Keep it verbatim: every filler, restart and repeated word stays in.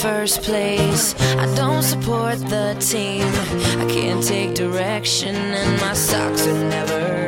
first place. I don't support the team. I can't take direction, and my socks are never